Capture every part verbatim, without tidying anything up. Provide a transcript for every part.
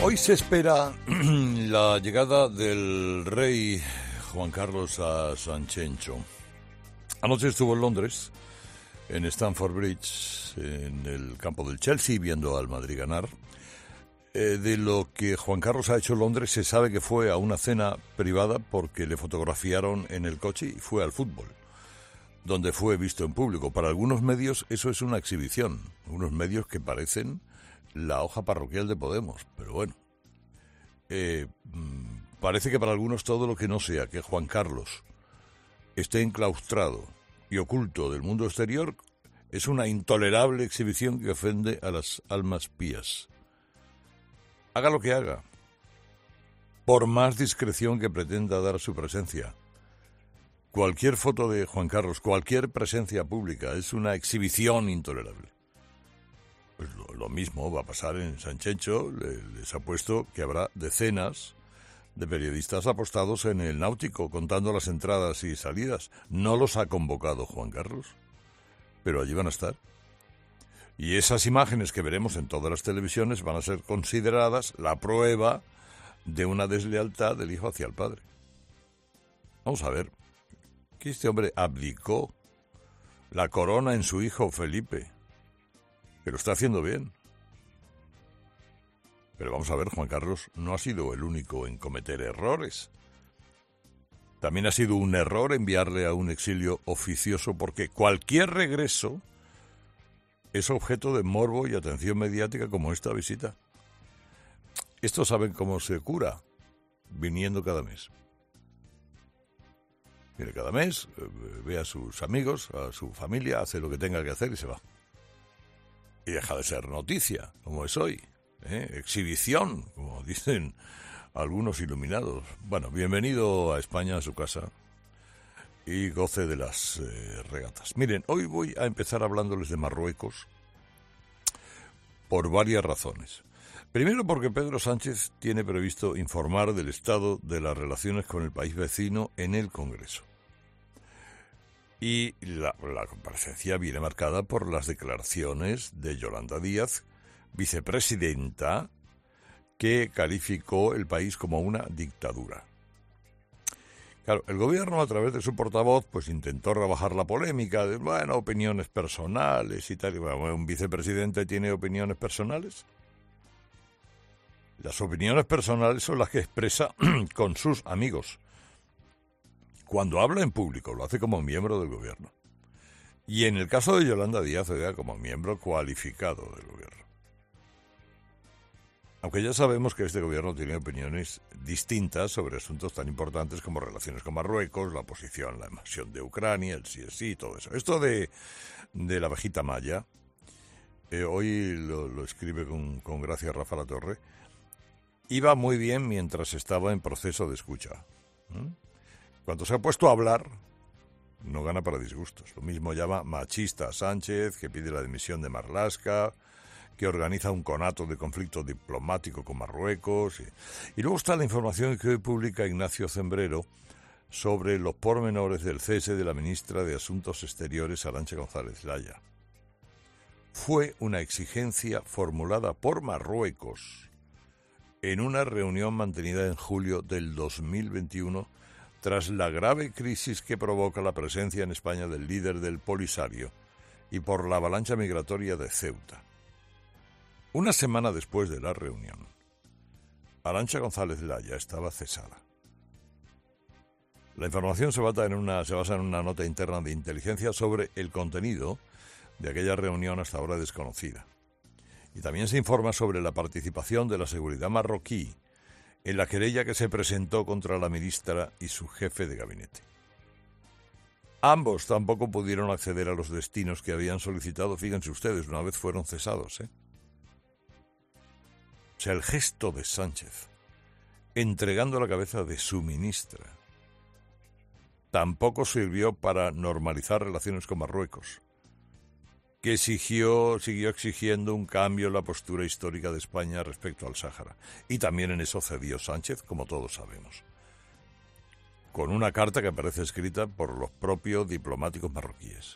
Hoy se espera la llegada del rey Juan Carlos a San Chencho. Anoche estuvo en Londres, en Stamford Bridge, en el campo del Chelsea, viendo al Madrid ganar. Eh, de lo que Juan Carlos ha hecho en Londres se sabe que fue a una cena privada porque le fotografiaron en el coche y fue al fútbol, donde fue visto en público. Para algunos medios eso es una exhibición, unos medios que parecen la hoja parroquial de Podemos, pero bueno, eh, parece que para algunos todo lo que no sea que Juan Carlos esté enclaustrado y oculto del mundo exterior es una intolerable exhibición que ofende a las almas pías. Haga lo que haga, por más discreción que pretenda dar su presencia, cualquier foto de Juan Carlos, cualquier presencia pública es una exhibición intolerable. Pues lo, lo mismo va a pasar en San Chencho. Le, les apuesto que habrá decenas de periodistas apostados en el Náutico contando las entradas y salidas. No los ha convocado Juan Carlos, pero allí van a estar. Y esas imágenes que veremos en todas las televisiones van a ser consideradas la prueba de una deslealtad del hijo hacia el padre. Vamos a ver, que este hombre abdicó la corona en su hijo Felipe, que lo está haciendo bien. Pero vamos a ver, Juan Carlos no ha sido el único en cometer errores. También ha sido un error enviarle a un exilio oficioso, porque cualquier regreso es objeto de morbo y atención mediática como esta visita. Estos saben cómo se cura, viniendo cada mes. Viene cada mes, ve a sus amigos, a su familia, hace lo que tenga que hacer y se va. Y deja de ser noticia, como es hoy, ¿eh? Exhibición, como dicen algunos iluminados. Bueno, bienvenido a España, a su casa, y goce de las eh, regatas. Miren, hoy voy a empezar hablándoles de Marruecos por varias razones. Primero, porque Pedro Sánchez tiene previsto informar del estado de las relaciones con el país vecino en el Congreso. Y la, la comparecencia viene marcada por las declaraciones de Yolanda Díaz, vicepresidenta, que calificó el país como una dictadura. Claro, el gobierno, a través de su portavoz, pues intentó rebajar la polémica de, bueno, opiniones personales y tal. Bueno, ¿un vicepresidente tiene opiniones personales? Las opiniones personales son las que expresa con sus amigos. Cuando habla en público, lo hace como miembro del gobierno. Y en el caso de Yolanda Díaz, era como miembro cualificado del gobierno. Aunque ya sabemos que este gobierno tiene opiniones distintas sobre asuntos tan importantes como relaciones con Marruecos, la posición, la invasión de Ucrania, el sí es sí, todo eso. Esto de, de la abejita maya, eh, hoy lo, lo escribe con, con gracia Rafa Latorre, iba muy bien mientras estaba en proceso de escucha. ¿Mm? Cuando se ha puesto a hablar, no gana para disgustos. Lo mismo llama machista a Sánchez, que pide la dimisión de Marlaska, que organiza un conato de conflicto diplomático con Marruecos. Y, y luego está la información que hoy publica Ignacio Zembrero sobre los pormenores del cese de la ministra de Asuntos Exteriores, Arantxa González Laya. Fue una exigencia formulada por Marruecos en una reunión mantenida en julio del dos mil veintiuno tras la grave crisis que provoca la presencia en España del líder del Polisario y por la avalancha migratoria de Ceuta. Una semana después de la reunión, Arantxa González Laya estaba cesada. La información se basa en una, se basa en una nota interna de inteligencia sobre el contenido de aquella reunión hasta ahora desconocida. Y también se informa sobre la participación de la seguridad marroquí en la querella que se presentó contra la ministra y su jefe de gabinete. Ambos tampoco pudieron acceder a los destinos que habían solicitado, fíjense ustedes, una vez fueron cesados, ¿eh? O sea, el gesto de Sánchez, entregando la cabeza de su ministra, tampoco sirvió para normalizar relaciones con Marruecos, que exigió, siguió exigiendo un cambio en la postura histórica de España respecto al Sáhara. Y también en eso cedió Sánchez, como todos sabemos, con una carta que aparece escrita por los propios diplomáticos marroquíes.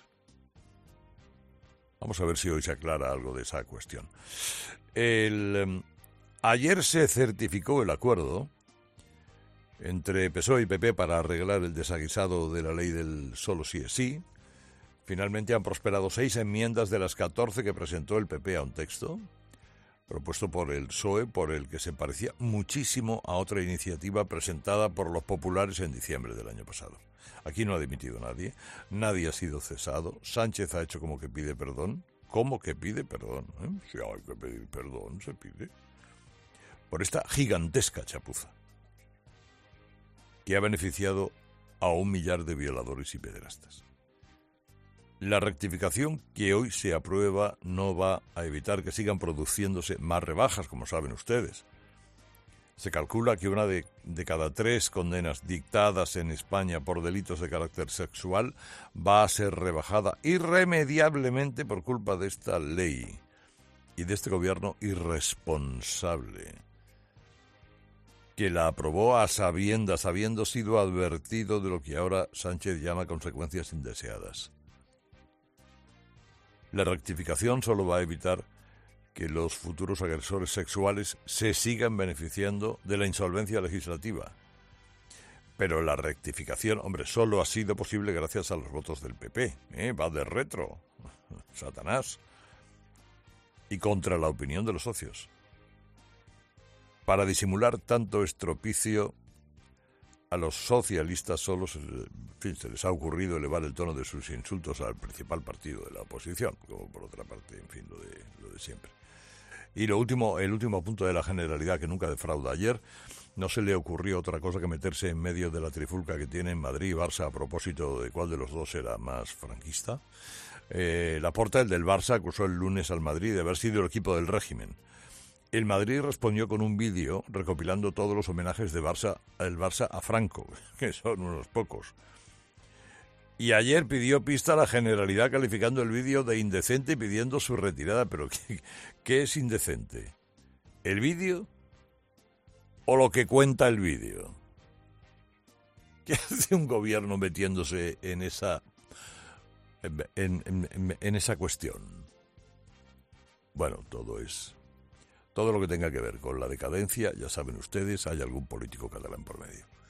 Vamos a ver si hoy se aclara algo de esa cuestión. El, Ayer se certificó el acuerdo entre P S O E y P P para arreglar el desaguisado de la ley del solo sí es sí. Finalmente han prosperado seis enmiendas de las catorce que presentó el P P a un texto propuesto por el P S O E, por el que se parecía muchísimo a otra iniciativa presentada por los populares en diciembre del año pasado. Aquí no ha dimitido nadie, nadie ha sido cesado, Sánchez ha hecho como que pide perdón. ¿Cómo que pide perdón? ¿Eh? Si hay que pedir perdón, se pide. Por esta gigantesca chapuza que ha beneficiado a un millar de violadores y pederastas. La rectificación que hoy se aprueba no va a evitar que sigan produciéndose más rebajas, como saben ustedes. Se calcula que una de, de cada tres condenas dictadas en España por delitos de carácter sexual va a ser rebajada irremediablemente por culpa de esta ley y de este gobierno irresponsable, que la aprobó a sabiendas, habiendo sido advertido de lo que ahora Sánchez llama consecuencias indeseadas. La rectificación solo va a evitar que los futuros agresores sexuales se sigan beneficiando de la insolvencia legislativa. Pero la rectificación, hombre, solo ha sido posible gracias a los votos del P P. ¿eh? Va de retro, Satanás, y contra la opinión de los socios. Para disimular tanto estropicio, a los socialistas solo se, en fin, se les ha ocurrido elevar el tono de sus insultos al principal partido de la oposición, como por otra parte, en fin, lo de, lo de siempre. Y lo último, el último punto de la generalidad que nunca defrauda. Ayer no se le ocurrió otra cosa que meterse en medio de la trifulca que tienen Madrid y Barça a propósito de cuál de los dos era más franquista. Eh, Laporta, el del Barça, acusó el lunes al Madrid de haber sido el equipo del régimen. El Madrid respondió con un vídeo recopilando todos los homenajes de Barça, el Barça a Franco, que son unos pocos. Y ayer pidió pista a la Generalidad calificando el vídeo de indecente y pidiendo su retirada. ¿Pero qué, qué es indecente? ¿El vídeo o lo que cuenta el vídeo? ¿Qué hace un gobierno metiéndose en esa, en, en, en, en esa cuestión? Bueno, todo es... Todo lo que tenga que ver con la decadencia, ya saben ustedes, hay algún político catalán por medio.